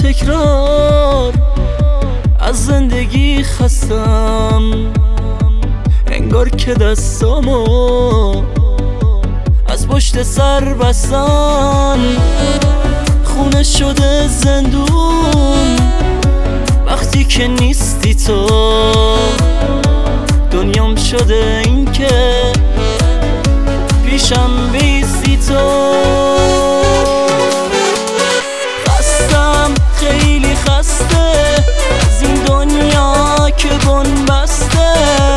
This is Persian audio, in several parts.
تکرار از زندگی خستم، انگار که دستامو از پشت سر بستن. خونه شده زندون وقتی که نیستی تو، دنیام شده این که پیشم بیستی تو. خستم خیلی خسته از این دنیا که بن بسته،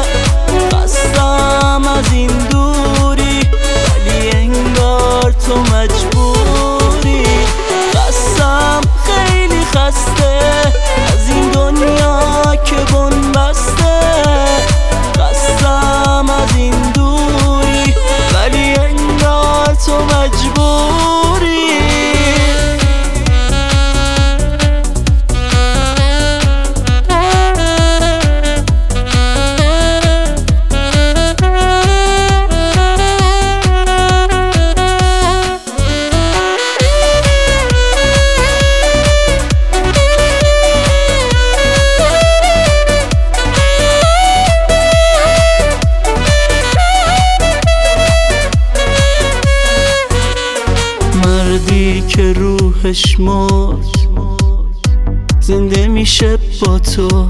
خستم از این دوری ولی انگار تو مجبوری. خستم خیلی خسته از این دنیا که بن بسته، خستم از این دوری ولی انگار تو مجبوری. مردی که روحش مرد زنده میشه با تو،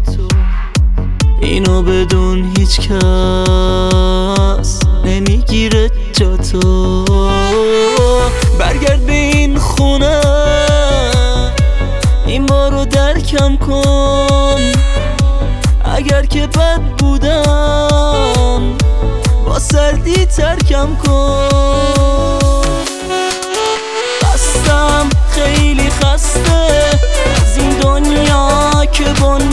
اینو بدون هیچ کس نمیگیره جا تو. برگرد به این خونه این بارو درکم کن، اگر که بد بودم با سردی ترکم کن. خستم خیلی خسته از این دنیا که بن